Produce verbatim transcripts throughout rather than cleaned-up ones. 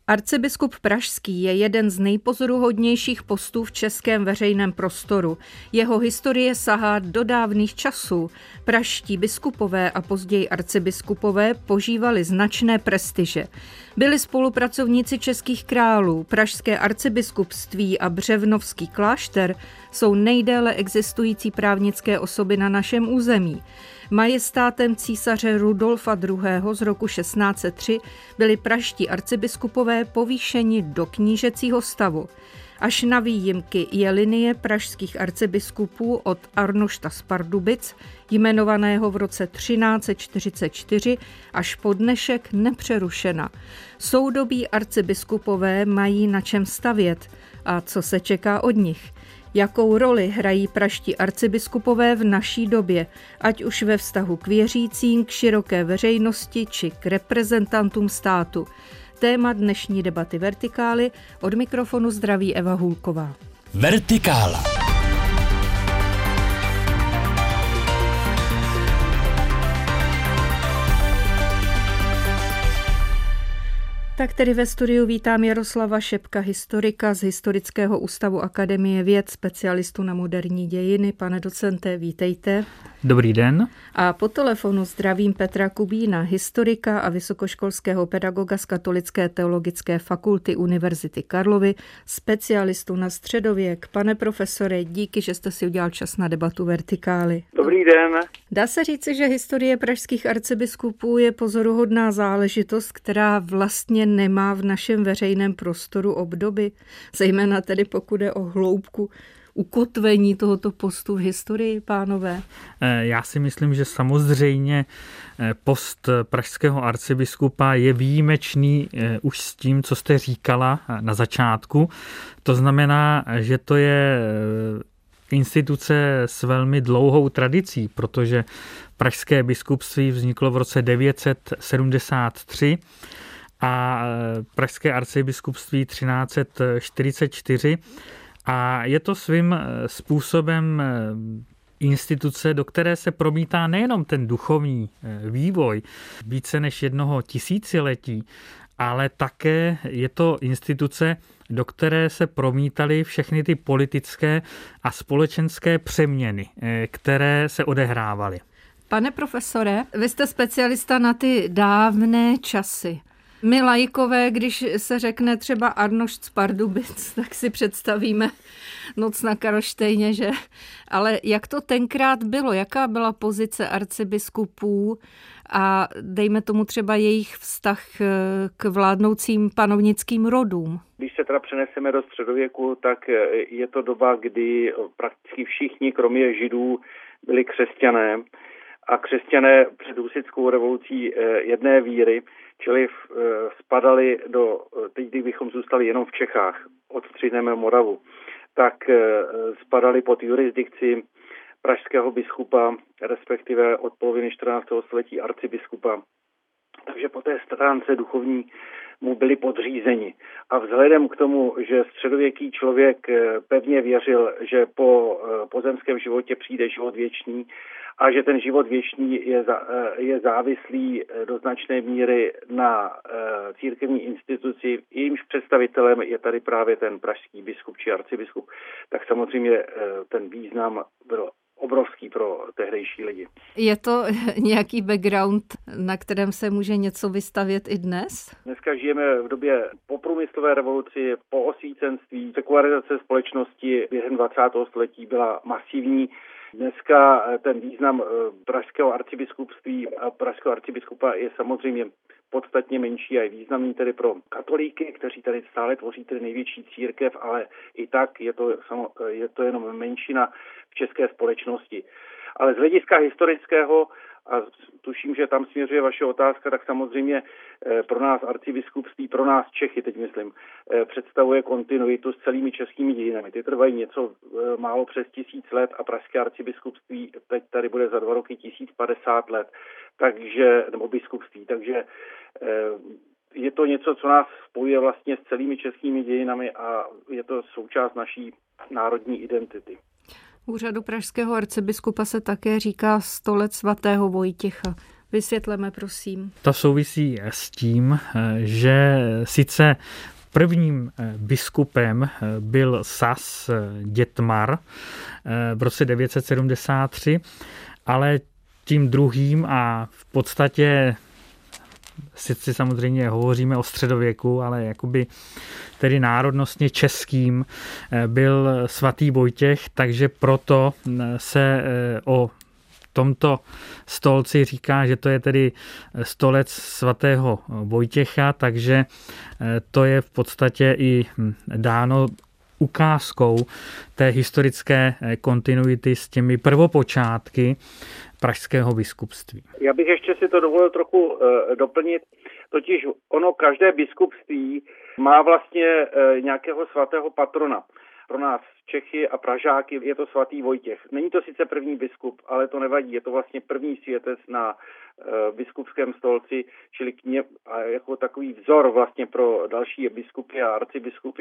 Arcibiskup pražský je jeden z nejpozoruhodnějších postů v českém veřejném prostoru. Jeho historie sahá do dávných časů. Pražští biskupové a později arcibiskupové požívali značné prestiže. Byli spolupracovníci českých králů, pražské arcibiskupství a Břevnovský klášter jsou nejdéle existující právnické osoby na našem území. Majestátem císaře Rudolfa druhého. z roku šestnáct set tři byli pražští arcibiskupové povýšeni do knížecího stavu. Až na výjimky je linie pražských arcibiskupů od Arnošta z Pardubic, jmenovaného v roce třináct set čtyřicet čtyři, až po dnešek nepřerušena. Soudobí arcibiskupové mají na čem stavět a co se čeká od nich. Jakou roli hrají pražští arcibiskupové v naší době, ať už ve vztahu k věřícím, k široké veřejnosti či k reprezentantům státu. Téma dnešní debaty Vertikály, od mikrofonu zdraví Eva Hůlková. Vertikála. Tak tedy ve studiu vítám Jaroslava Šebka, historika z Historického ústavu Akademie věd, specialistu na moderní dějiny. Pane docente, vítejte. Dobrý den. A po telefonu zdravím Petra Kubína, historika a vysokoškolského pedagoga z Katolické teologické fakulty Univerzity Karlovy, specialistu na středověk. Pane profesore, díky, že jste si udělal čas na debatu Vertikály. Dobrý den. Dá se říci, že historie pražských arcibiskupů je pozoruhodná záležitost, která vlastně nemá v našem veřejném prostoru obdoby, zejména tedy pokud je o hloubku ukotvení tohoto postu v historii, pánové? Já si myslím, že samozřejmě post pražského arcibiskupa je výjimečný už s tím, co jste říkala na začátku. To znamená, že to je instituce s velmi dlouhou tradicí, protože pražské biskupství vzniklo v roce devět set sedmdesát tři a pražské arcibiskupství třináct set čtyřicet čtyři. A je to svým způsobem instituce, do které se promítá nejenom ten duchovní vývoj více než jednoho tisíciletí, ale také je to instituce, do které se promítaly všechny ty politické a společenské přeměny, které se odehrávaly. Pane profesore, vy jste specialista na ty dávné časy. My laikové, když se řekne třeba Arnošt z Pardubic, tak si představíme noc na Karlštejně, že? Ale jak to tenkrát bylo? Jaká byla pozice arcibiskupů a dejme tomu třeba jejich vztah k vládnoucím panovnickým rodům? Když se teda přeneseme do středověku, tak je to doba, kdy prakticky všichni, kromě Židů, byli křesťané a křesťané před husitskou revolucí jedné víry, čili spadali do, teď kdybychom zůstali jenom v Čechách, odstřihneme Moravu, tak spadali pod jurisdikci pražského biskupa, respektive od poloviny čtrnáctého století arcibiskupa. Takže po té stránce duchovní mu byli podřízeni. A vzhledem k tomu, že středověký člověk pevně věřil, že po pozemském životě přijde život věčný a že ten život věčný je, za, je závislý do značné míry na církevní instituci, jejímž představitelem je tady právě ten pražský biskup či arcibiskup, tak samozřejmě ten význam byl obrovský pro tehdejší lidi. Je to nějaký background, na kterém se může něco vystavět i dnes? Dneska žijeme v době po průmyslové revoluci, po osvícenství. Sekularizace společnosti během dvacátého století byla masivní. Dneska ten význam pražského arcibiskupství a pražského arcibiskupa je samozřejmě podstatně menší a je významný tedy pro katolíky, kteří tady stále tvoří tedy největší církev, ale i tak je to, je to jenom menšina v české společnosti. Ale z hlediska historického, a tuším, že tam směřuje vaše otázka, tak samozřejmě pro nás arcibiskupství, pro nás Čechy, teď myslím, představuje kontinuitu s celými českými dějinami. Ty trvají něco málo přes tisíc let a pražské arcibiskupství teď tady bude za dva roky tisíc padesát let, takže, nebo biskupství, takže je to něco, co nás spojuje vlastně s celými českými dějinami a je to součást naší národní identity. Úřadu pražského arcibiskupa se také říká sto let svatého Vojtěcha. Vysvětleme, prosím. To souvisí s tím, že sice prvním biskupem byl Sas Dětmar v roce devět set sedmdesát tři, ale tím druhým a v podstatě sice samozřejmě hovoříme o středověku, ale jakoby tedy národnostně českým byl svatý Vojtěch, takže proto se o tomto stolci říká, že to je tedy stolec svatého Vojtěcha, takže to je v podstatě i dáno ukázkou té historické kontinuity s těmi prvopočátky pražského biskupství. Já bych ještě si to dovolil trochu uh, doplnit, totiž ono každé biskupství má vlastně uh, nějakého svatého patrona. Pro nás Čechy a Pražáky je to svatý Vojtěch. Není to sice první biskup, ale to nevadí, je to vlastně první světec na uh, biskupském stolci, čili k ně, a jako takový vzor vlastně pro další biskupy a arcibiskupy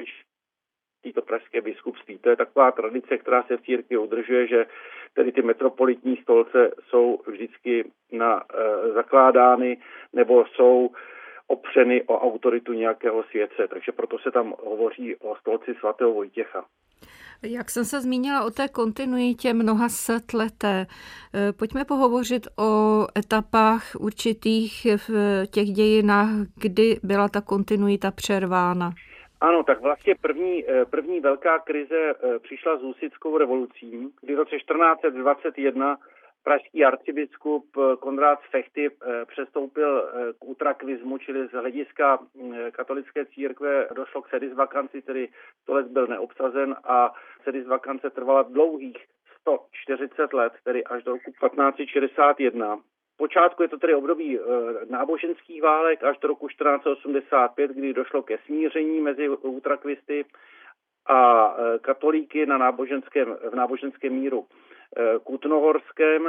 to pražské biskupství. To je taková tradice, která se v církvi udržuje, že tedy ty metropolitní stolce jsou vždycky na, e, zakládány nebo jsou opřeny o autoritu nějakého světce. Takže proto se tam hovoří o stolci svatého Vojtěcha. Jak jsem se zmínila o té kontinuitě mnoha set leté, pojďme pohovořit o etapách určitých v těch dějinách, kdy byla ta kontinuita přervána. Ano, tak vlastně první, první velká krize přišla s husitskou revolucí, kdy v roce čtrnáct set dvacet jedna pražský arcibiskup Konrád z Fechty přestoupil k utrakvismu, čili z hlediska katolické církve došlo k sedisvakanci, tedy stolec byl neobsazen a sedisvakance trvala dlouhých sto čtyřicet let, tedy až do roku patnáct set šedesát jedna. V počátku je to tedy období e, náboženských válek až do roku čtrnáct set osmdesát pět, kdy došlo ke smíření mezi utrakvisty a e, katolíky na náboženském, v náboženském míru e, kutnohorském. E,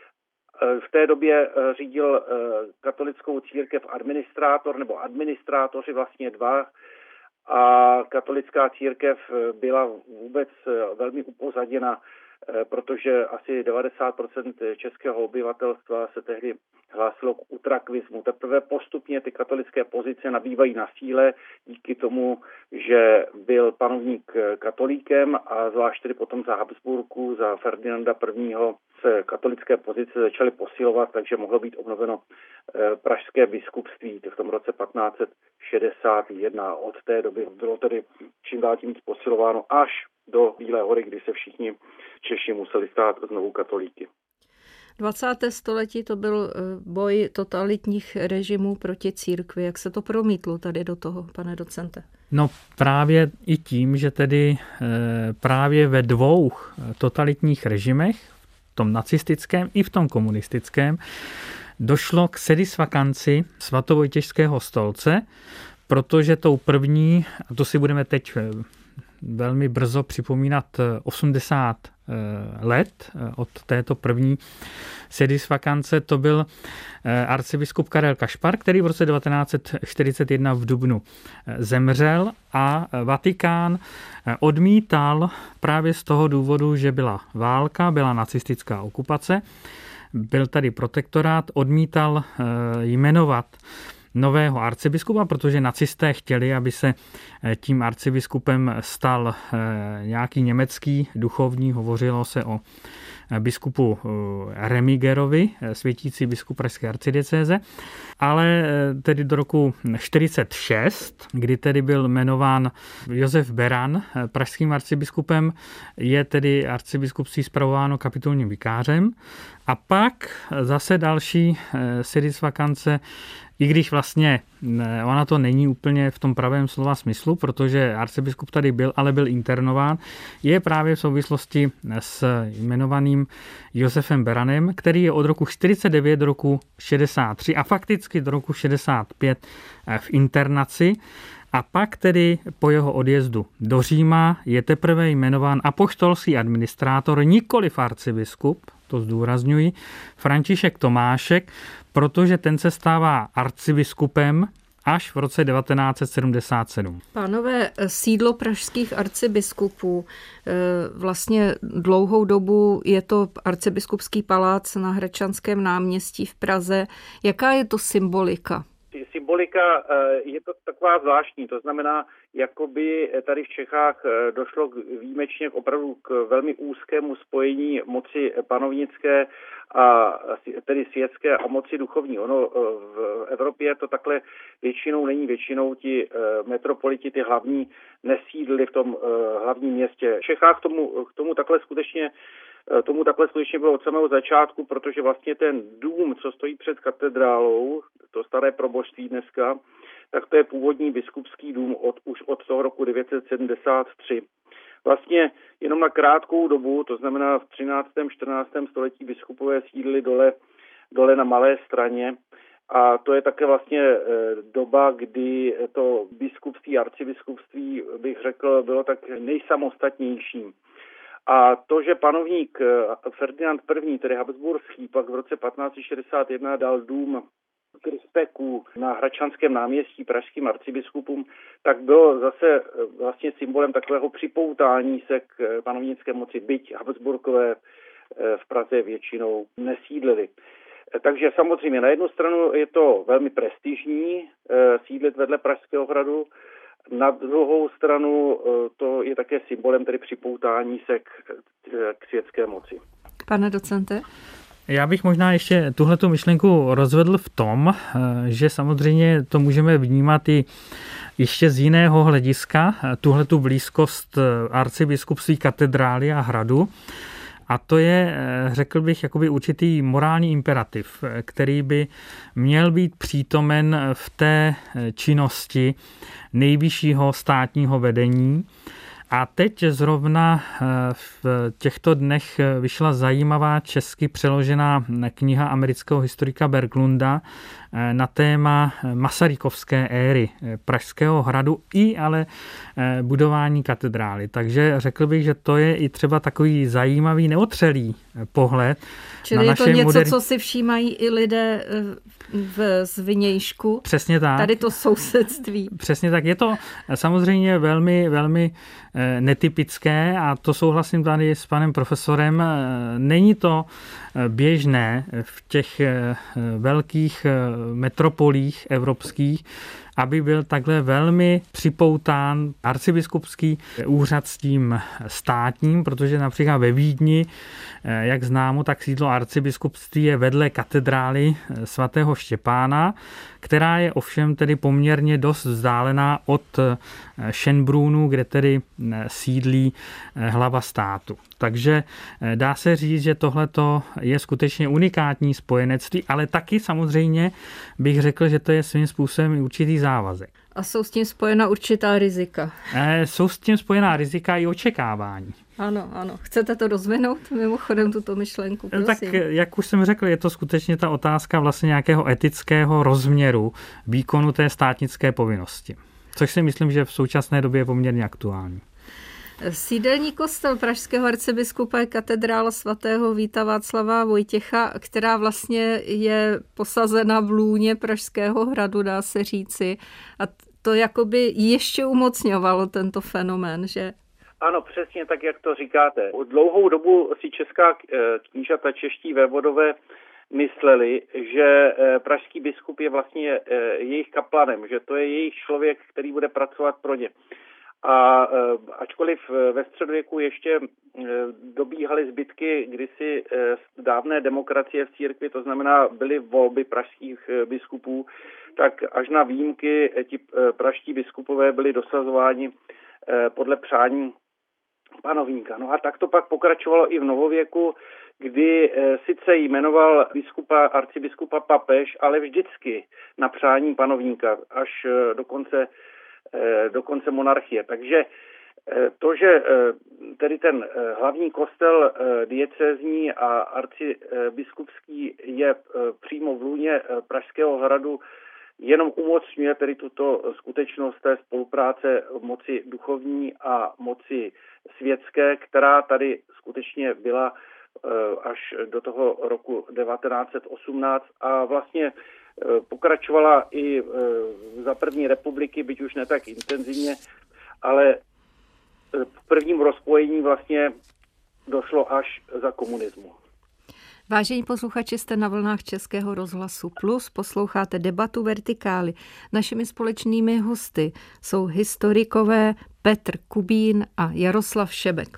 v té době e, řídil e, katolickou církev administrátor nebo administrátoři vlastně dva a katolická církev byla vůbec velmi upozaděna, protože asi devadesát procent českého obyvatelstva se tehdy hlásilo k utrakvismu. Teprve postupně ty katolické pozice nabývají na síle díky tomu, že byl panovník katolíkem a zvlášť tedy potom za Habsburku, za Ferdinanda prvního se katolické pozice začaly posilovat, takže mohlo být obnoveno pražské biskupství v tom roce patnáct set šedesát jedna. Od té doby bylo tedy čím dál tím posilováno až do Bílé hory, kdy se všichni Češi museli stát znovu katolíky. dvacáté století to byl boj totalitních režimů proti církvi. Jak se to promítlo tady do toho, pane docente? No právě i tím, že tedy právě ve dvou totalitních režimech, v tom nacistickém i v tom komunistickém, došlo k sedisvakanci svatovojtěžského stolce, protože tou první, a to si budeme teď velmi brzo připomínat osmdesát let od této první sedisvakance, to byl arcibiskup Karel Kašpar, který v roce devatenáct set čtyřicet jedna v dubnu zemřel a Vatikán odmítal právě z toho důvodu, že byla válka, byla nacistická okupace, byl tady protektorát, odmítal jmenovat nového arcibiskupa, protože nacisté chtěli, aby se tím arcibiskupem stal nějaký německý duchovní, hovořilo se o biskupu Remigerovi, světící biskup pražské arcidiecéze, ale tedy do roku čtyřicet šest, kdy tedy byl jmenován Josef Beran pražským arcibiskupem, je tedy arcibiskupství spravováno kapitulním vikářem a pak zase další sedisvakance, i když vlastně ona to není úplně v tom pravém slova smyslu, protože arcibiskup tady byl, ale byl internován, je právě v souvislosti s jmenovaným Josefem Beranem, který je od roku čtyřicet devět do roku šedesát tři a fakticky do roku šedesát pět v internaci. A pak tedy po jeho odjezdu do Říma je teprve jmenován apoštolský administrátor, nikoliv arcibiskup, to zdůrazňuji, František Tomášek, protože ten se stává arcibiskupem až v roce devatenáct set sedmdesát sedm. Pánové, sídlo pražských arcibiskupů, vlastně dlouhou dobu je to arcibiskupský palác na Hradčanském náměstí v Praze. Jaká je to symbolika? Symbolika je to taková zvláštní, to znamená, jakoby tady v Čechách došlo k výjimečně opravdu k velmi úzkému spojení moci panovnické a tedy světské a moci duchovní. Ono v Evropě to takhle většinou není, většinou ti metropoliti, ty hlavní, nesídlili v tom hlavním městě. V Čechách k tomu, k tomu takhle skutečně Tomu takhle skutečně bylo od samého začátku, protože vlastně ten dům, co stojí před katedrálou, to staré proboštství dneska, tak to je původní biskupský dům od, už od toho roku devět set sedmdesát tři. Vlastně jenom na krátkou dobu, to znamená v třináctém čtrnáctém století biskupové sídlili dole, dole na Malé Straně. A to je také vlastně doba, kdy to biskupství, arcibiskupství, bych řekl, bylo tak nejsamostatnější. A to, že panovník Ferdinand I., tedy Habsburský, pak v roce patnáct set šedesát jedna dal dům k respektu na Hradčanském náměstí pražským arcibiskupům, tak bylo zase vlastně symbolem takového připoutání se k panovnické moci, byť Habsburkové v Praze většinou nesídlili. Takže samozřejmě na jednu stranu je to velmi prestižní sídlit vedle Pražského hradu, na druhou stranu to je také symbolem tedy připoutání se k, k světské moci. Pane docente? Já bych možná ještě tuhletu myšlenku rozvedl v tom, že samozřejmě to můžeme vnímat i ještě z jiného hlediska, tuhletu blízkost arcibiskupství, katedrály a hradu. A to je, řekl bych, jakoby určitý morální imperativ, který by měl být přítomen v té činnosti nejvyššího státního vedení. A teď zrovna v těchto dnech vyšla zajímavá česky přeložená kniha amerického historika Berglunda na téma masarykovské éry Pražského hradu i ale budování katedrály. Takže řekl bych, že to je i třeba takový zajímavý, neotřelý pohled. Čili na je to něco, moderní... co si všímají i lidé v zvnějšku. Přesně tak. Tady to sousedství. Přesně tak. Je to samozřejmě velmi, velmi netypické a to souhlasím tady s panem profesorem. Není to běžné v těch velkých metropolích evropských, aby byl takhle velmi připoután arcibiskupský úřad s tím státním, protože například ve Vídni, jak známo, tak sídlo arcibiskupství je vedle katedrály svatého Štěpána, která je ovšem tedy poměrně dost vzdálená od Schönbrunnu, kde tedy sídlí hlava státu. Takže dá se říct, že tohleto je skutečně unikátní spojenectví, ale taky samozřejmě bych řekl, že to je svým způsobem i určitý závazek. A jsou s tím spojena určitá rizika. E, jsou s tím spojená rizika i očekávání. Ano, ano. Chcete to rozvinout mimochodem tuto myšlenku? Prosím. Tak jak už jsem řekl, je to skutečně ta otázka vlastně nějakého etického rozměru výkonu té státnické povinnosti. Což si myslím, že v současné době je poměrně aktuální. Sídelní kostel pražského arcibiskupa je katedrála svatého Víta Václava Vojtěcha, která vlastně je posazena v lůně Pražského hradu, dá se říci. A to jakoby ještě umocňovalo tento fenomén, že? Ano, přesně tak, jak to říkáte. Dlouhou dobu si česká knížata, čeští vévodové mysleli, že pražský biskup je vlastně jejich kaplanem, že to je jejich člověk, který bude pracovat pro ně. A ačkoliv ve středověku ještě dobíhaly zbytky kdysi dávné demokracie v církvi, to znamená byly volby pražských biskupů, tak až na výjimky ti pražští biskupové byli dosazováni podle přání panovníka. No a tak to pak pokračovalo i v novověku, kdy sice jmenoval biskupa, arcibiskupa papež, ale vždycky na přání panovníka, až do konce do konce monarchie. Takže to, že tedy ten hlavní kostel diecézní a arcibiskupský je přímo v lůně Pražského hradu, jenom umocňuje tedy tuto skutečnost té spolupráce moci duchovní a moci světské, která tady skutečně byla až do toho roku devatenáct set osmnáct a vlastně pokračovala i za první republiky, byť už ne tak intenzivně, ale v prvním rozpojení vlastně došlo až za komunismu. Vážení posluchači, jste na vlnách Českého rozhlasu Plus, posloucháte debatu Vertikály. Našimi společnými hosty jsou historikové Petr Kubín a Jaroslav Šebek.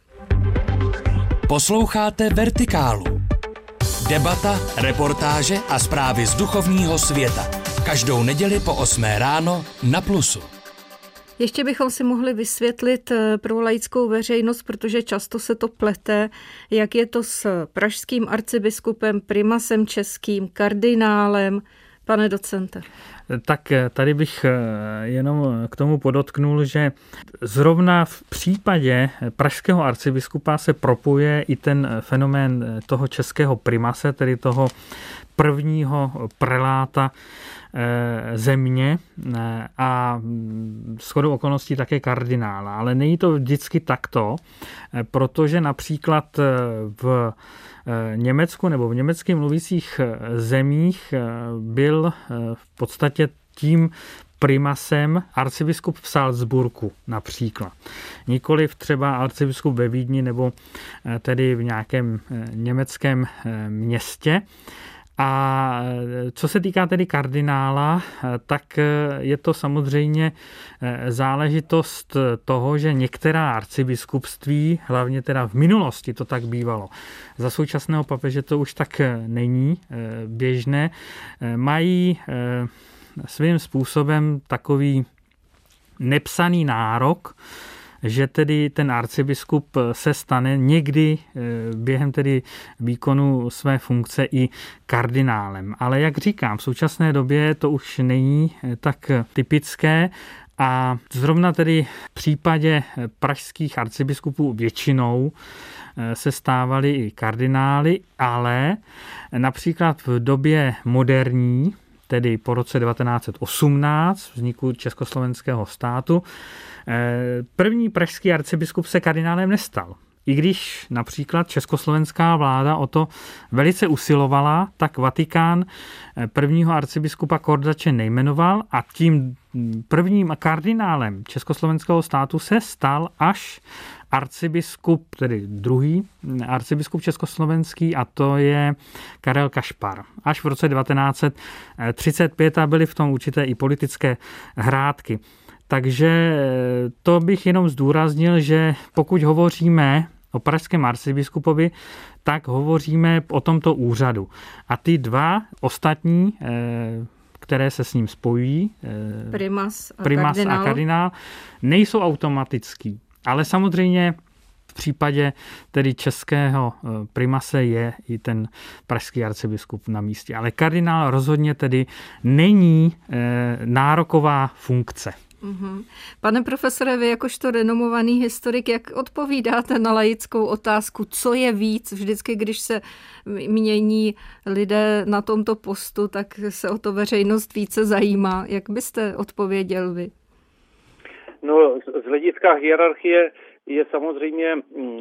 Posloucháte Vertikálu. Debata, reportáže a zprávy z duchovního světa. Každou neděli po osmé ráno na Plusu. Ještě bychom si mohli vysvětlit pro laickou veřejnost, protože často se to plete, jak je to s pražským arcibiskupem, primasem českým, kardinálem. Pane docente. Tak tady bych jenom k tomu podotknul, že zrovna v případě pražského arcibiskupa se propuje i ten fenomén toho českého primase, tedy toho prvního preláta země a shodou okolností také kardinála. Ale není to vždycky takto, protože například v Německu nebo v německy mluvících zemích byl v podstatě tím primasem arcibiskup v Salzburgu například. Nikoliv třeba arcibiskup ve Vídni nebo tedy v nějakém německém městě. A co se týká tedy kardinála, tak je to samozřejmě záležitost toho, že některá arcibiskupství, hlavně teda v minulosti to tak bývalo, za současného papeže to už tak není běžné, mají svým způsobem takový nepsaný nárok, že tedy ten arcibiskup se stane někdy během tedy výkonu své funkce i kardinálem. Ale jak říkám, v současné době to už není tak typické a zrovna tedy v případě pražských arcibiskupů většinou se stávali i kardinály, ale například v době moderní, tedy po roce devatenáct set osmnáct, vzniku Československého státu, první pražský arcibiskup se kardinálem nestal. I když například československá vláda o to velice usilovala, tak Vatikán prvního arcibiskupa Kordače nejmenoval a tím prvním kardinálem československého státu se stal až arcibiskup, tedy druhý arcibiskup československý, a to je Karel Kašpar. Až v roce devatenáct set třicet pět a byly v tom určité i politické hrátky. Takže to bych jenom zdůraznil, že pokud hovoříme o pražském arcibiskupovi, tak hovoříme o tomto úřadu. A ty dva ostatní, které se s ním spojují, primas a, primas kardinál. a kardinál, nejsou automatický. Ale samozřejmě v případě tedy českého primase je i ten pražský arcibiskup na místě. Ale kardinál rozhodně tedy není nároková funkce. Uhum. Pane profesore, vy jakožto renomovaný historik, jak odpovídáte na laickou otázku, co je víc? Vždycky, když se mění lidé na tomto postu, tak se o to veřejnost více zajímá. Jak byste odpověděl vy? No, z hlediska hierarchie je samozřejmě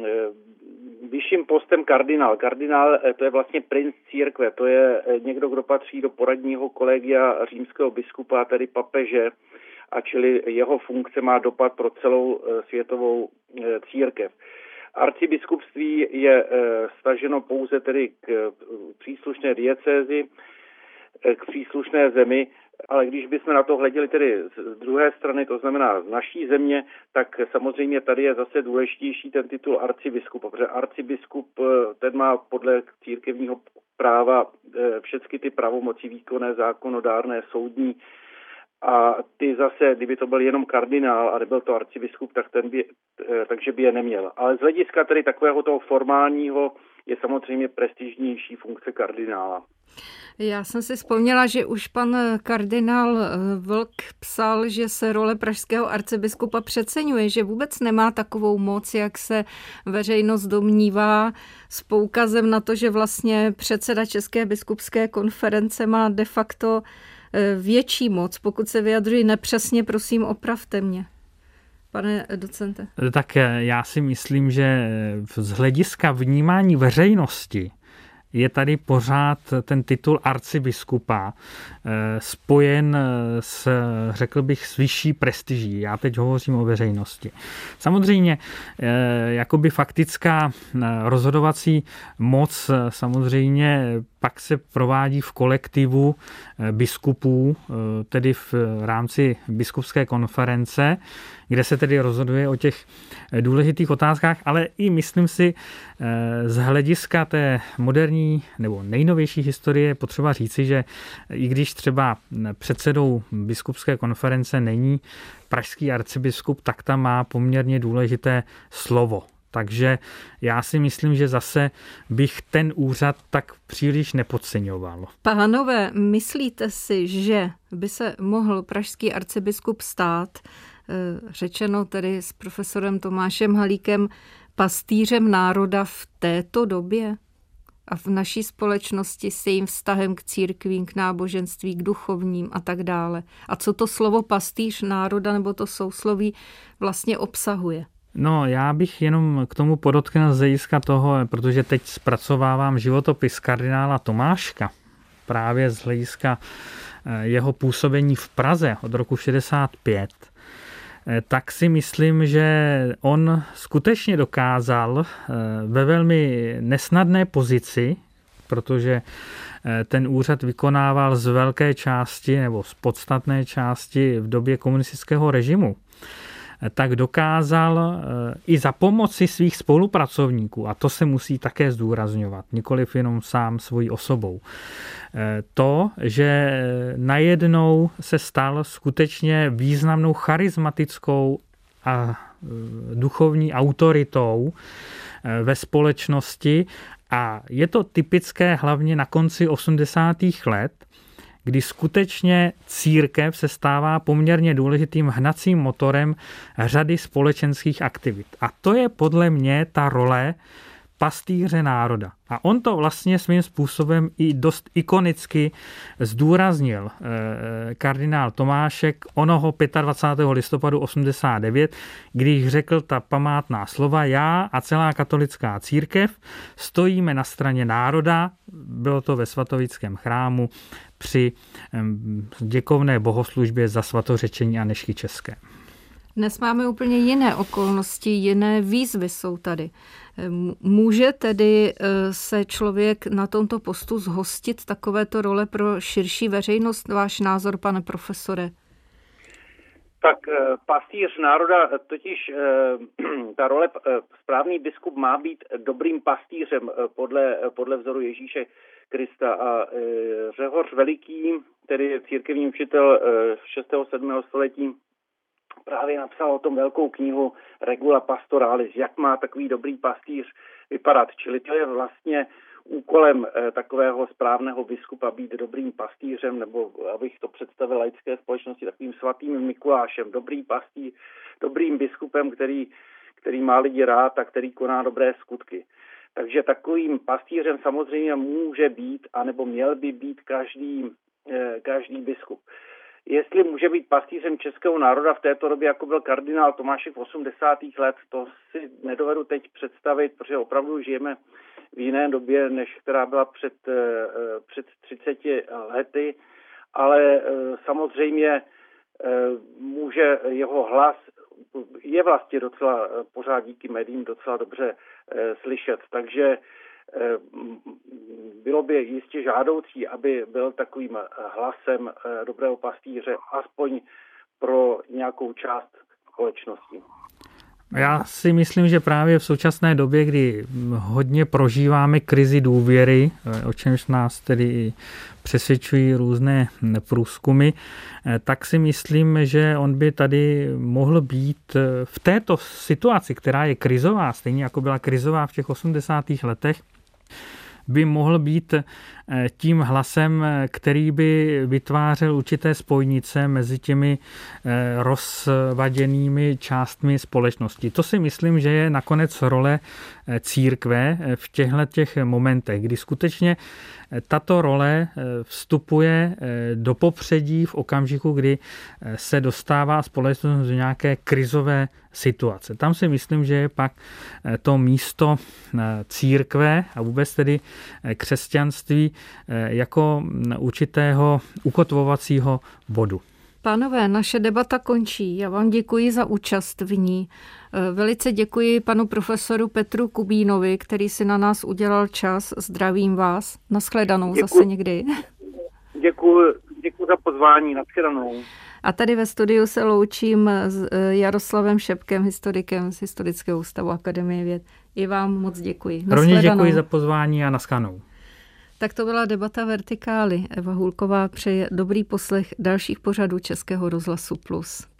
vyšším postem kardinál. Kardinál, to je vlastně princ církve, to je někdo, kdo patří do poradního kolegia římského biskupa, tedy papeže, a čili jeho funkce má dopad pro celou světovou církev. Arcibiskupství je staženo pouze tedy k příslušné diecézi, k příslušné zemi, ale když bychom na to hleděli tedy z druhé strany, to znamená z naší země, tak samozřejmě tady je zase důležitější ten titul arcibiskupa, protože arcibiskup ten má podle církevního práva všechny ty pravomoci výkonné, zákonodárné, soudní, a ty zase, kdyby to byl jenom kardinál a nebyl to arcibiskup, tak ten by, takže by je neměl. Ale z hlediska tedy takového toho formálního je samozřejmě prestižnější funkce kardinála. Já jsem si vzpomněla, že už pan kardinál Vlk psal, že se role pražského arcibiskupa přeceňuje, že vůbec nemá takovou moc, jak se veřejnost domnívá, s poukazem na to, že vlastně předseda České biskupské konference má de facto větší moc. Pokud se vyjadřuji nepřesně, prosím, opravte mě. Pane docente. Tak já si myslím, že z hlediska vnímání veřejnosti je tady pořád ten titul arcibiskupa spojen s, řekl bych, s vyšší prestiží. Já teď hovořím o veřejnosti. Samozřejmě, jakoby faktická rozhodovací moc samozřejmě pak se provádí v kolektivu biskupů, tedy v rámci biskupské konference, kde se tedy rozhoduje o těch důležitých otázkách, ale i myslím si z hlediska té moderní nebo nejnovější historie je potřeba říci, že i když třeba předsedou biskupské konference není pražský arcibiskup, tak tam má poměrně důležité slovo. Takže já si myslím, že zase bych ten úřad tak příliš nepodceňoval. Pánové, myslíte si, že by se mohl pražský arcibiskup stát, řečeno tedy s profesorem Tomášem Halíkem, pastýřem národa v této době a v naší společnosti s jejím vztahem k církvím, k náboženství, k duchovním a tak dále? A co to slovo pastýř národa nebo to sousloví vlastně obsahuje? No, já bych jenom k tomu podotknul z hlediska toho, protože teď zpracovávám životopis kardinála Tomáška, právě z hlediska jeho působení v Praze od roku šedesát pět, tak si myslím, že on skutečně dokázal ve velmi nesnadné pozici, protože ten úřad vykonával z velké části nebo z podstatné části v době komunistického režimu, tak dokázal i za pomoci svých spolupracovníků, a to se musí také zdůrazňovat, nikoliv jenom sám svojí osobou, to, že najednou se stal skutečně významnou charismatickou a duchovní autoritou ve společnosti a je to typické hlavně na konci osmdesátých let, kdy skutečně církev se stává poměrně důležitým hnacím motorem řady společenských aktivit. A to je podle mě ta role pastýře národa. A on to vlastně svým způsobem i dost ikonicky zdůraznil kardinál Tomášek onoho dvacátého pátého listopadu osmdesát devět, když řekl ta památná slova: já a celá katolická církev stojíme na straně národa, bylo to ve svatovickém chrámu při děkovné bohoslužbě za svatořečení Anežky České. Dnes máme úplně jiné okolnosti, jiné výzvy jsou tady. Může tedy se člověk na tomto postu zhostit takovéto role pro širší veřejnost? Váš názor, pane profesore? Tak pastýř národa, totiž ta role správný biskup má být dobrým pastýřem podle, podle vzoru Ježíše Krista. A Řehoř Veliký, tedy církevní učitel šestého sedmého století, právě napsal o tom velkou knihu Regula Pastoralis, jak má takový dobrý pastýř vypadat. Čili to je vlastně úkolem takového správného biskupa být dobrým pastýřem, nebo abych to představil laické společnosti, takovým svatým Mikulášem, dobrý pastýř, dobrým biskupem, který, který má lidi rád a který koná dobré skutky. Takže takovým pastýřem samozřejmě může být, anebo měl by být každý, každý biskup. Jestli může být pastýřem českého národa v této době, jako byl kardinál Tomášek v osmdesátých let, to si nedovedu teď představit, protože opravdu žijeme v jiné době, než která byla před, před třiceti lety, ale samozřejmě může jeho hlas, je vlastně docela pořád díky médiím docela dobře slyšet, takže bylo by jistě žádoucí, aby byl takovým hlasem dobrého pastýře, aspoň pro nějakou část společnosti. Já si myslím, že právě v současné době, kdy hodně prožíváme krizi důvěry, o čemž nás tedy přesvědčují různé průzkumy, tak si myslím, že on by tady mohl být v této situaci, která je krizová, stejně jako byla krizová v těch osmdesátých letech, by mohl být tím hlasem, který by vytvářel určité spojnice mezi těmi rozvaděnými částmi společnosti. To si myslím, že je nakonec role církve v těchto těch momentech, kdy skutečně tato role vstupuje do popředí v okamžiku, kdy se dostává společnost do nějaké krizové situace. Tam si myslím, že je pak to místo církve a vůbec tedy křesťanství jako určitého ukotvovacího bodu. Pánové, naše debata končí. Já vám děkuji za účast v ní. Velice děkuji panu profesoru Petru Kubínovi, který si na nás udělal čas. Zdravím vás. Nashledanou děkuji. Zase někdy. Děkuji, děkuji za pozvání. Nashledanou. A tady ve studiu se loučím s Jaroslavem Šepkem, historikem z Historického ústavu Akademie věd. I vám moc děkuji. Rovněž děkuji za pozvání a nashledanou. Tak to byla debata Vertikály. Eva Hůlková přeje dobrý poslech dalších pořadů Českého rozhlasu Plus.